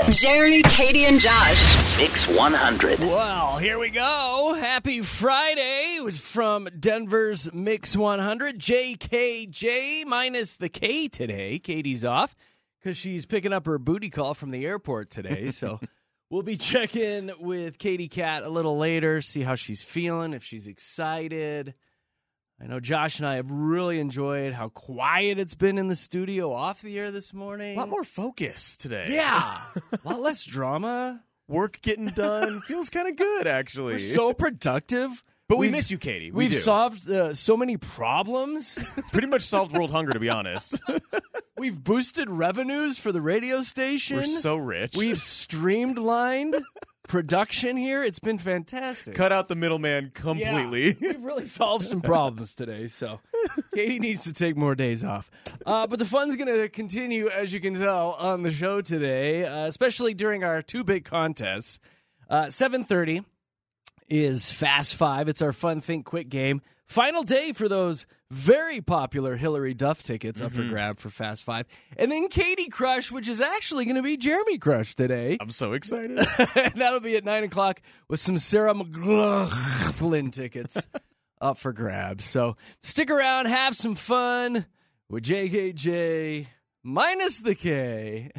Jeremy, Katie, and Josh. Mix 100. Well, here we go. Happy Friday. It was from Denver's Mix 100. JKJ minus the K today. Katie's off because she's picking up her booty call from the airport today. So we'll be checking with Katie Cat a little later, see how she's feeling, if she's excited. I know Josh and I have really enjoyed how quiet it's been in the studio off the air this morning. A lot more focus today. Yeah. A lot less drama. Work getting done. Feels kind of good, actually. We're so productive. But we miss you, Katie. We've do. solved so many problems. Pretty much solved world hunger, to be honest. We've boosted revenues for the radio station. We're so rich. We've streamlined production here. It's been fantastic. Cut out the middleman completely. Yeah, we've really solved some problems today, so Katie needs to take more days off. But the fun's going to continue, as you can tell, on the show today, especially during our two big contests. 7:30 is Fast Five. It's our fun, think, quick game. Final day for those very popular Hillary Duff tickets up for grab for Fast Five. And then Katie Crush, which is actually going to be Jeremy Crush today. I'm so excited. And that'll be at 9 o'clock with some Sarah McLaughlin tickets up for grabs. So stick around, have some fun with JKJ minus the K.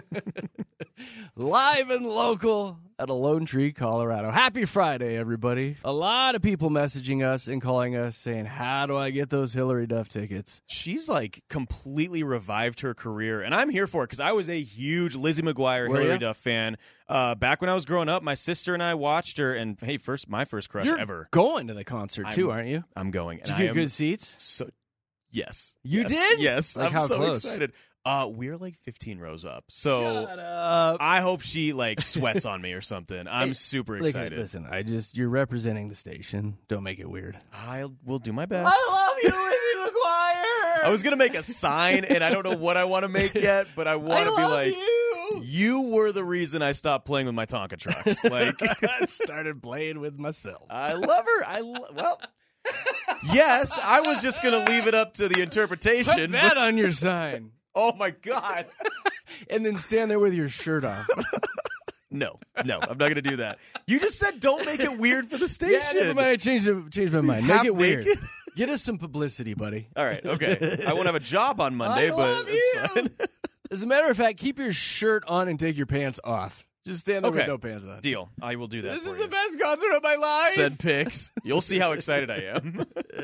Live and local at a Lone Tree, Colorado. Happy Friday, everybody. A lot of people messaging us and calling us saying, how do I get those Hillary Duff tickets? She's like completely revived her career, and I'm here for it because I was a huge Lizzie McGuire, Were Hillary ya? Duff fan. Back when I was growing up, my sister and I watched her, and hey, my first crush You're ever. going to the concert, too, aren't you? I'm going. Did And you I get am good seats? So, yes. You Yes. did? Yes. Like I'm how so close? excited. We're like 15 rows up. So Shut up. I hope she like sweats on me or something. I'm super excited. Listen, you're representing the station. Don't make it weird. I will do my best. love you, Lizzie McGuire. I was going to make a sign, and I don't know what I want to make yet, but I want to be like, you were the reason I stopped playing with my Tonka trucks. Like, I started playing with myself. I love her. Well, yes, I was just going to leave it up to the interpretation. Put that on your sign. Oh, my God. And then stand there with your shirt off. No, I'm not going to do that. You just said don't make it weird for the station. Yeah, never mind. I changed my mind. Make Half it weird. naked? Get us some publicity, buddy. All right, okay. I won't have a job on Monday, I but love it's you. fine. As a matter of fact, keep your shirt on and take your pants off. Just stand there with Okay. no pants on. Deal. I will do that This for is you. the best concert of my life. Send pics. You'll see how excited I am.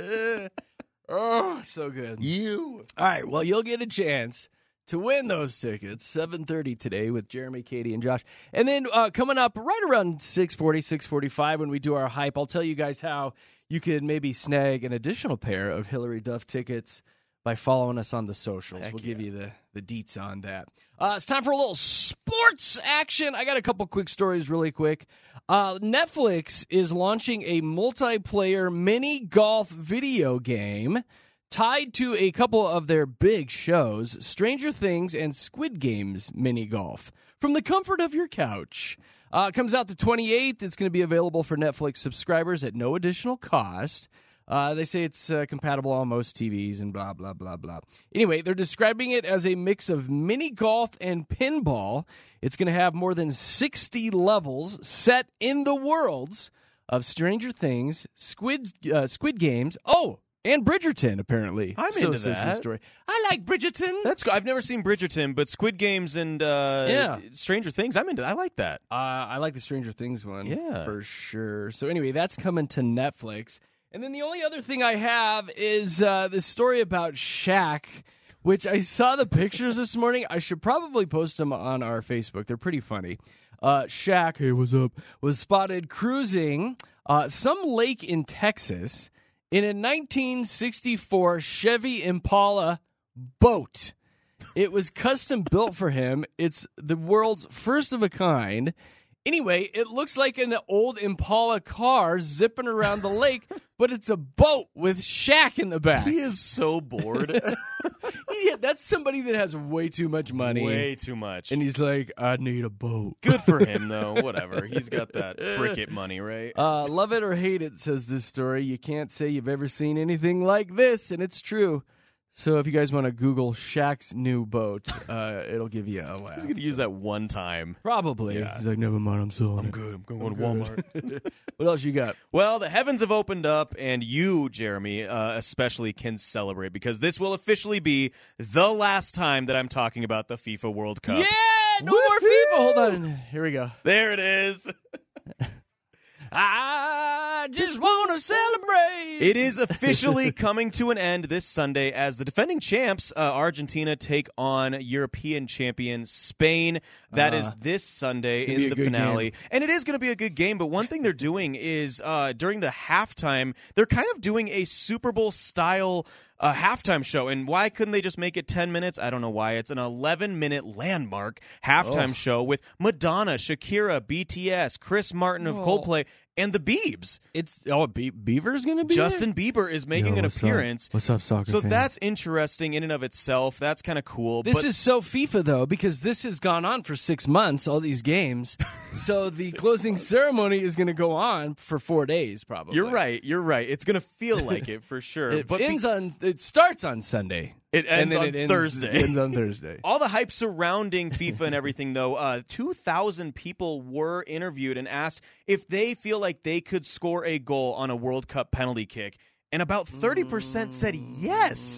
Oh, so good. You. All right, well, you'll get a chance to win those tickets, 7:30 today with Jeremy, Katie, and Josh. And then coming up right around 6:40, 6:45 when we do our hype, I'll tell you guys how you could maybe snag an additional pair of Hillary Duff tickets by following us on the socials. Heck We'll give you the deets on that. It's time for a little sports action. I got a couple quick stories really quick. Netflix is launching a multiplayer mini golf video game tied to a couple of their big shows, Stranger Things and Squid Games mini golf, from the comfort of your couch. It comes out the 28th. It's going to be available for Netflix subscribers at no additional cost. They say it's compatible on most TVs and blah, blah, blah, blah. Anyway, they're describing it as a mix of mini golf and pinball. It's going to have more than 60 levels set in the worlds of Stranger Things, Squid Games, and Bridgerton, apparently. I'm So into says the that. story. I like Bridgerton. That's good. I've never seen Bridgerton, but Squid Games and Stranger Things, I'm into. I like that. I like the Stranger Things one, Yeah. for sure. So anyway, that's coming to Netflix. And then the only other thing I have is this story about Shaq, which I saw the pictures this morning. I should probably post them on our Facebook. They're pretty funny. Shaq, hey, what's up, was spotted cruising some lake in Texas in a 1964 Chevy Impala boat. It was custom built for him. It's the world's first of a kind. Anyway, it looks like an old Impala car zipping around the lake, but it's a boat with Shaq in the back. He is so bored. Yeah, that's somebody that has way too much money. Way too much. And he's like, I need a boat. Good for him, though. Whatever. He's got that fricket money, right? Love it or hate it, says this story. You can't say you've ever seen anything like this, and it's true. So if you guys want to Google Shaq's new boat, it'll give you a laugh. He's going to use that one time. Probably. Yeah. He's like, never mind, I'm selling it. Good. I'm going to Walmart. What else you got? Well, the heavens have opened up, and you, Jeremy, especially can celebrate because this will officially be the last time that I'm talking about the FIFA World Cup. Yeah, no more FIFA. Hold on. Here we go. There it is. I just want to celebrate. It is officially coming to an end this Sunday as the defending champs, Argentina, take on European champion Spain. That is this Sunday in the finale. Game. And it is going to be a good game, but one thing they're doing is during the halftime, they're kind of doing a Super Bowl-style halftime show. And why couldn't they just make it 10 minutes? I don't know why. It's an 11-minute landmark halftime show with Madonna, Shakira, BTS, Chris Martin of Coldplay, and the Biebs. Bieber's going to be Justin Bieber is making an appearance. What's up, soccer So fans? that's interesting in and of itself. That's kind of cool. This is so FIFA, though, because this has gone on for 6 months, all these games. So the closing ceremony is going to go on for 4 days, probably. You're right. It's going to feel like it for sure. It starts on Sunday. It ends on Thursday. It ends on Thursday. All the hype surrounding FIFA and everything, though, 2,000 people were interviewed and asked if they feel like they could score a goal on a World Cup penalty kick, and about 30% said yes.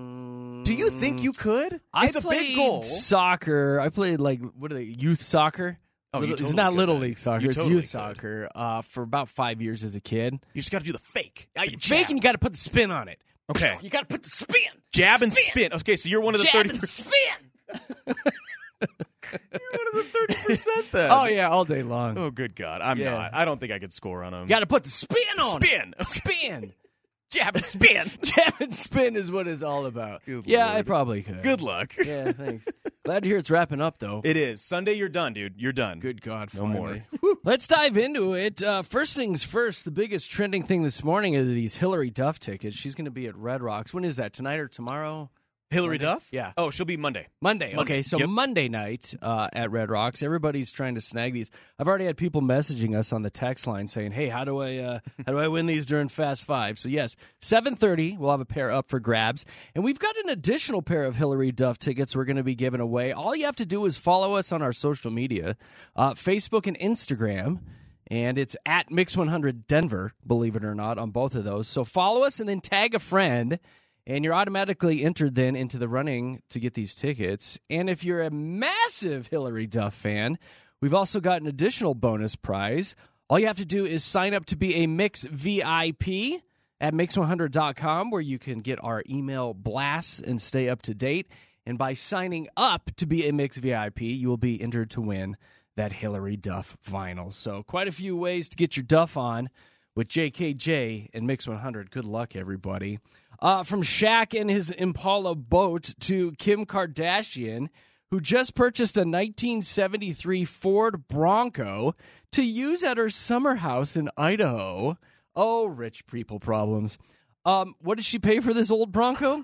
Do you think you could? It's a big goal. Soccer. I played youth soccer. Oh, It's not Little League soccer. You it's totally youth could. soccer for about 5 years as a kid. You just got to do the fake. Fake, and you got to put the spin on it. Okay. You got to put the spin. Jab and spin. Okay, so you're one of the 30%. And spin. You're one of the 30% then. Oh, yeah, all day long. Oh, good God. I'm not. I don't think I could score on him. You got to put the spin on Spin. it. Spin. Jab and spin. Jab and spin is what it's all about. Good yeah, Lord. I probably could. Good luck. Yeah, thanks. Glad to hear it's wrapping up, though. It is. Sunday, you're done, dude. You're done. Good God, No finally. more. Let's dive into it. First things first, the biggest trending thing this morning are these Hillary Duff tickets. She's going to be at Red Rocks. When is that, tonight or tomorrow? Hillary Duff? Yeah. Oh, she'll be Monday. Monday. Okay, so Yep. Monday night at Red Rocks, everybody's trying to snag these. I've already had people messaging us on the text line saying, "Hey, how do I win these during Fast Five?" So yes, 7:30, we'll have a pair up for grabs, and we've got an additional pair of Hillary Duff tickets we're going to be giving away. All you have to do is follow us on our social media, Facebook and Instagram. And it's at Mix100 Denver, believe it or not, on both of those. So follow us and then tag a friend. And you're automatically entered then into the running to get these tickets. And if you're a massive Hillary Duff fan, we've also got an additional bonus prize. All you have to do is sign up to be a Mix VIP at Mix100.com, where you can get our email blasts and stay up to date. And by signing up to be a Mix VIP, you will be entered to win that Hillary Duff vinyl. So quite a few ways to get your Duff on with JKJ and Mix100. Good luck, everybody. From Shaq and his Impala boat to Kim Kardashian, who just purchased a 1973 Ford Bronco to use at her summer house in Idaho. Oh, rich people problems. What did she pay for this old Bronco?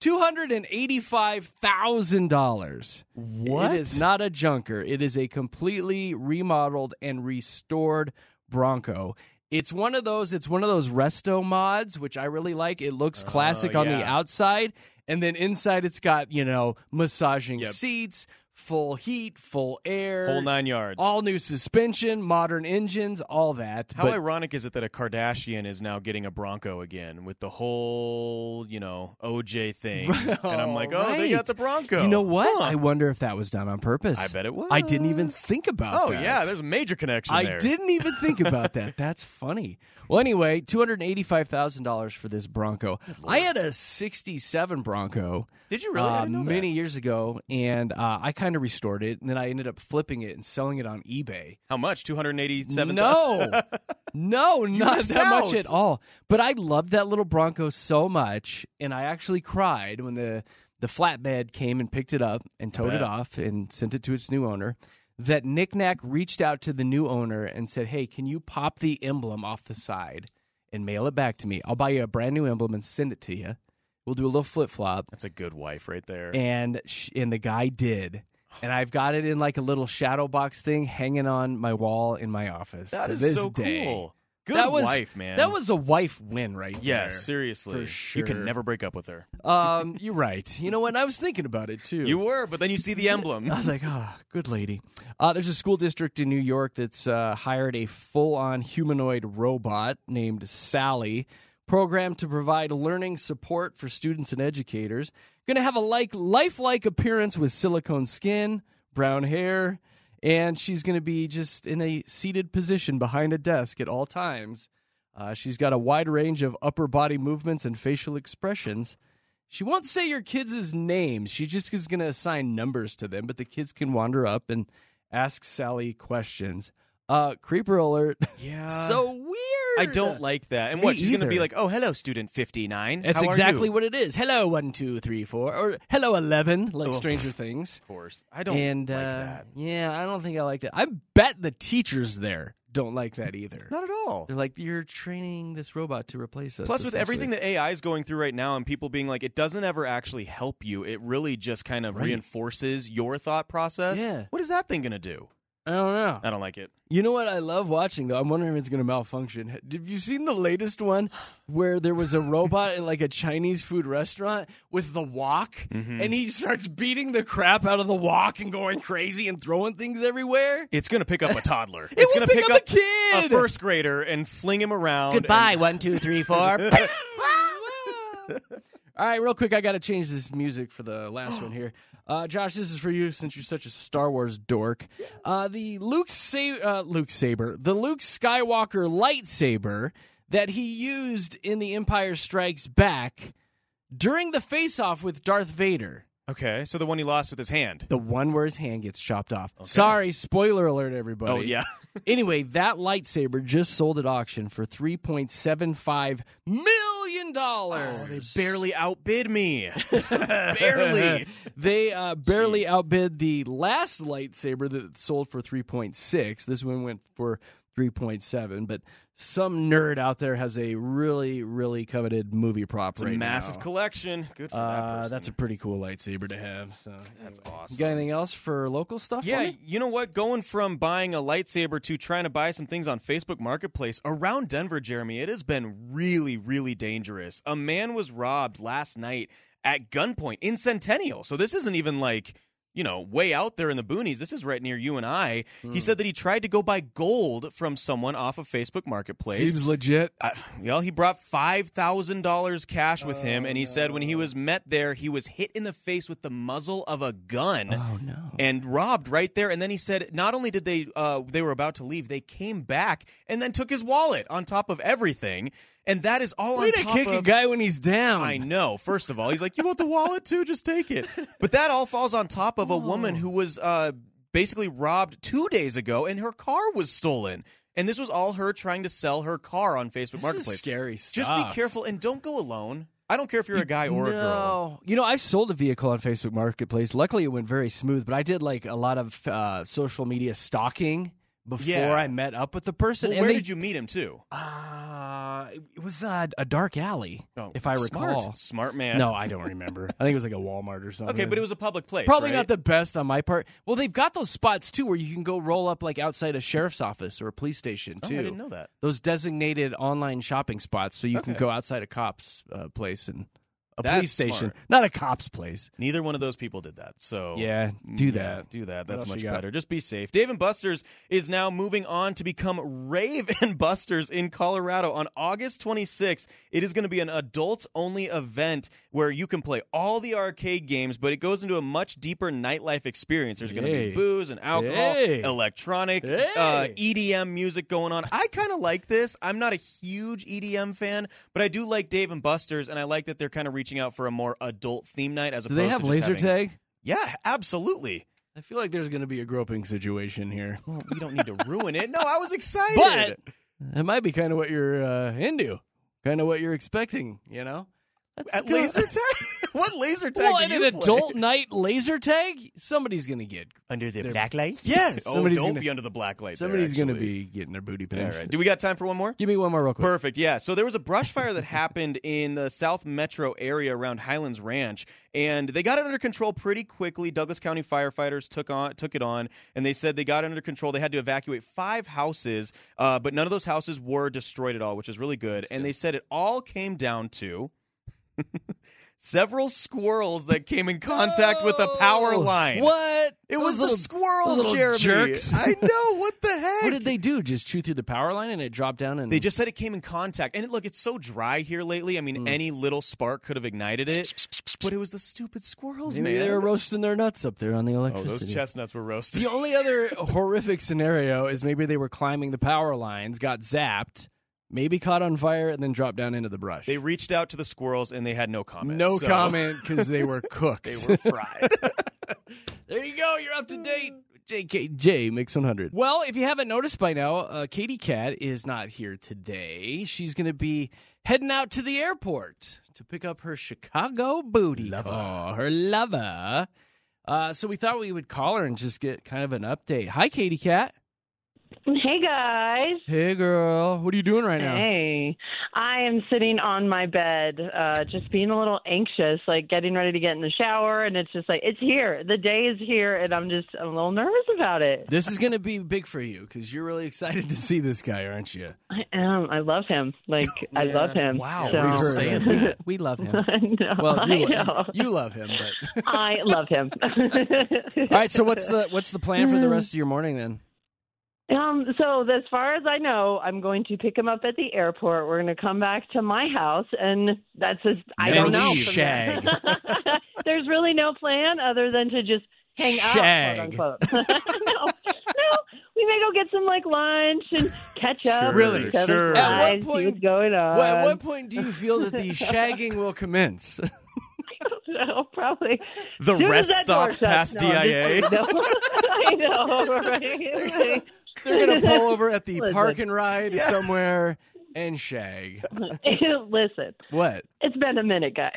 $285,000. What? It is not a junker. It is a completely remodeled and restored Bronco. It's one of those resto mods, which I really like. It looks classic on the outside, and then inside it's got, massaging seats, full heat, full air. Whole 9 yards. All new suspension, modern engines, all that. How ironic is it that a Kardashian is now getting a Bronco again with the whole, OJ thing? And I'm like, they got the Bronco. You know what? Huh. I wonder if that was done on purpose. I bet it was. I didn't even think about that. Oh, yeah, there's a major connection there. I didn't even think about that. That's funny. Well, anyway, $285,000 for this Bronco. I had a 67 Bronco. Did you really? I didn't know that. Many years ago, and I kind of restored it, and then I ended up flipping it and selling it on eBay. How much? $287,000? No, not missed that much out. at all. But I loved that little Bronco so much, and I actually cried when the flatbed came and picked it up and towed it off and sent it to its new owner, that Knick Knack reached out to the new owner and said, "Hey, can you pop the emblem off the side and mail it back to me? I'll buy you a brand new emblem and send it to you. We'll do a little flip-flop." That's a good wife right there. And the guy did. And I've got it in like a little shadow box thing hanging on my wall in my office. That to is this so day. cool. Good wife, man. That was a wife win right there. Yes, seriously. For sure. You can never break up with her. You're right. You know what? I was thinking about it, too. You were, but then you see the emblem. I was like, good lady. There's a school district in New York that's hired a full-on humanoid robot named Sally, programmed to provide learning support for students and educators. Going to have a lifelike appearance with silicone skin, brown hair, and she's going to be just in a seated position behind a desk at all times. She's got a wide range of upper body movements and facial expressions. She won't say your kids' names. She just is going to assign numbers to them, but the kids can wander up and ask Sally questions. Creeper alert. Yeah. So weird. I don't like that. And Me what? She's going to either. be like, "Oh, hello, student 59. That's How are exactly you?" what it is. Hello, 1, 2, 3, 4, or hello, 11, like Stranger Things. Of course. I don't And like that. yeah, I don't think I like that. I bet the teachers there don't like that either. Not at all. They're like, you're training this robot to replace us. Plus, with essentially. everything that AI is going through right now and people being like, it doesn't ever actually help you. It really just kind of Right. reinforces your thought process. Yeah. What is that thing going to do? I don't know. I don't like it. You know what I love watching, though? I'm wondering if it's going to malfunction. Have you seen the latest one where there was a robot in like a Chinese food restaurant with the wok, and he starts beating the crap out of the wok and going crazy and throwing things everywhere? It's going to pick up a toddler. It It's will going to pick pick up a kid! a first grader and fling him around. Goodbye, 1, 2, 3, 4. All right, real quick, I got to change this music for the last one here. Josh, this is for you since you're such a Star Wars dork. The Luke Skywalker lightsaber that he used in The Empire Strikes Back during the face-off with Darth Vader. Okay, so the one he lost with his hand. The one where his hand gets chopped off. Sorry, spoiler alert, everybody. Oh, yeah. Anyway, that lightsaber just sold at auction for $3.75 million. Oh, they barely outbid me. Barely. They barely outbid the last lightsaber that sold for 3.6. This one went for 3.7, but some nerd out there has a really, really coveted movie prop It's right a massive now. collection. Good for that person. That's a pretty cool lightsaber to have. So That's anyway. awesome. You got anything else for local stuff? for Yeah, me? you know what? Going from buying a lightsaber to trying to buy some things on Facebook Marketplace around Denver, Jeremy, it has been really, really dangerous. A man was robbed last night at gunpoint in Centennial. So this isn't even like, way out there in the boonies. This is right near you and I. He said that he tried to go buy gold from someone off of Facebook Marketplace. Seems legit. He brought $5,000 cash with him, and he said when he was met there, he was hit in the face with the muzzle of a gun. Oh, no. And robbed right there. And then he said not only did they were about to leave, they came back and then took his wallet on top of everything. And that is all Way on to top kick of a guy when he's down. I know. First of all, he's like, "You want the wallet too? Just take it." But that all falls on top of a woman who was basically robbed 2 days ago, and her car was stolen. And this was all her trying to sell her car on Facebook This Marketplace. is scary stuff. Just be careful and don't go alone. I don't care if you're a guy or a girl. No. I sold a vehicle on Facebook Marketplace. Luckily, it went very smooth, but I did like a lot of social media stalking before Yeah. I met up with the person. Well, and where they, did you meet him too? it was a dark alley, if I recall. Smart man. No, I don't remember. I think it was like a Walmart or something. Okay, but it was a public place. Probably right? not the best on my part. Well, they've got those spots too where you can go roll up like outside a sheriff's office or a police station too. Oh, I didn't know that. Those designated online shopping spots, so you can go outside a cop's place and a That's police station, smart. not a cop's place. Neither one of those people did that. So Yeah, do that. do that. What That's else much you got? better. Just be safe. Dave & Buster's is now moving on to become Rave & Buster's in Colorado on August 26th. It is going to be an adults-only event where you can play all the arcade games, but it goes into a much deeper nightlife experience. There's going to Hey. be booze and alcohol, Hey. electronic, Hey. EDM music going on. I kind of like this. I'm not a huge EDM fan, but I do like Dave & Buster's, and I like that they're kind of reaching out for a more adult theme night as Do opposed they have to just laser having... tag? Yeah, absolutely. I feel like there's going to be a groping situation here. Well, we don't need to ruin it. No, I was excited. But it might be kind of what you're into, kind of what you're expecting, That's At good. laser tag? What laser tag Well, do in you an play? adult night laser tag, somebody's going to get. Under the They're- black light? Yes, Oh, somebody's don't gonna- be under the black light. Somebody's going to be getting their booty All pinched. right. Do we got time for one more? Give me one more real quick. Perfect. Yeah. So there was a brush fire that happened in the South Metro area around Highlands Ranch, and they got it under control pretty quickly. Douglas County firefighters took it on, and they said they got it under control. They had to evacuate 5 houses, but none of those houses were destroyed at all, which is really good. And they said it all came down to several squirrels that came in contact with a power line. What? It was Those the squirrels, little Jeremy. jerks. I know. What the heck? What did they do? Just chew through the power line and it dropped down? And They just said it came in contact. And look, it's so dry here lately. I mean, any little spark could have ignited it. But it was the stupid squirrels, maybe man. they were roasting their nuts up there on the Oh, electricity. those chestnuts were roasted. The only other horrific scenario is maybe they were climbing the power lines, got zapped, maybe caught on fire, and then dropped down into the brush. They reached out to the squirrels, and they had no comment. No So comment because they were cooked. They were fried. There you go. You're up to date. JKJ Mix 100. Well, if you haven't noticed by now, Katie Cat is not here today. She's going to be heading out to the airport to pick up her Chicago booty call, her lover. So we thought we would call her and just get kind of an update. Hi, Katie Cat. Hey, guys. Hey, girl. What are you doing right now? Hey. I am sitting on my bed, just being a little anxious, like getting ready to get in the shower, and it's just like, it's here. The day is here, and I'm a little nervous about it. This is going to be big for you because you're really excited to see this guy, aren't you? I am. I love him. Like, I love him. Wow, So- we're saying that. We love him. I know. Well, I know. you love him, but I love him. all right. So what's the plan for the rest of your morning then? So as far as I know, I'm going to pick him up at the airport. We're going to come back to my house, and that's just, I don't know. And from shag. there. There's really no plan other than to just hang Shag. out, quote unquote. No. We may go get some like lunch and catch up. Sure, Really? with each other's sure. At what lives, see point- what's going on? Well, at what point do you feel that the shagging will commence? So, probably. The Soon as rest that stop door shuts. past No, I'm DIA. just kidding. No. I know, right? They're going to pull over at the Listen. park and ride somewhere and shag. Listen, What? it's been a minute, guys.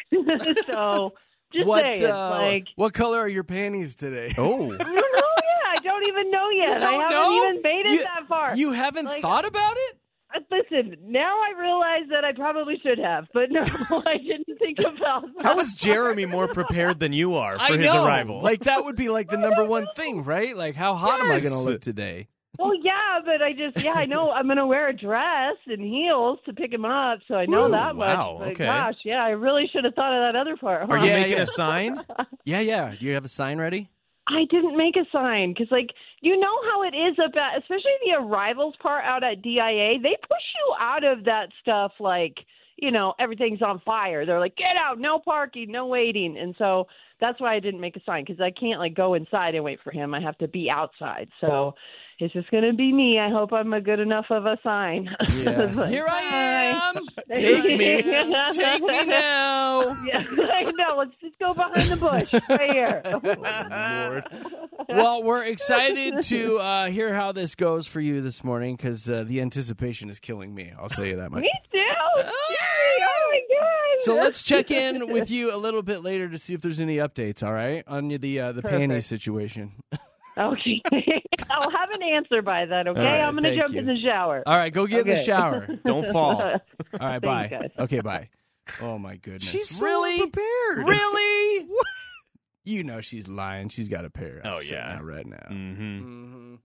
So just saying, what color are your panties today? Oh. I don't know yet. I don't even know yet. You I don't haven't know? even made it that far. You haven't Like- thought about it? Listen, now I realize that I probably should have, but no, I didn't think about that. How is Jeremy more prepared than you are for I his know. arrival? Like that would be like the number one thing, right? Like how hot am I going Yes. to look today? Well, yeah, but I know I'm going to wear a dress and heels to pick him up, so I know Ooh, that much. wow, But okay. Gosh, yeah, I really should have thought of that other part. Huh? Are you Yeah, making yeah. a sign? Yeah. Do you have a sign ready? I didn't make a sign because, like, you know how it is about, especially the arrivals part out at DIA. They push you out of that stuff like, you know, everything's on fire. They're like, get out, no parking, no waiting. And so that's why I didn't make a sign because I can't, like, go inside and wait for him. I have to be outside. So it's just going to be me. I hope I'm a good enough of a sign. Yeah. Like, Here I am. Take me. me. Take me now. Yeah, I know. Let's just go behind the bush right here. Lord. Well, we're excited to hear how this goes for you this morning because the anticipation is killing me. I'll tell you that much. Me too. Yay. Oh my god. So let's check in with you a little bit later to see if there's any updates. All right, on the panties situation. Okay. I'll have an answer by then, okay? All right, I'm going to thank jump you. in the shower. All right, go get in the Okay. shower. Don't fall. All right, bye. Thanks, guys. Okay, bye. Oh my goodness, She's so really unprepared. really. You know she's lying. She's got a pair. Oh, sitting yeah. out right now. Mm-hmm. Mhm.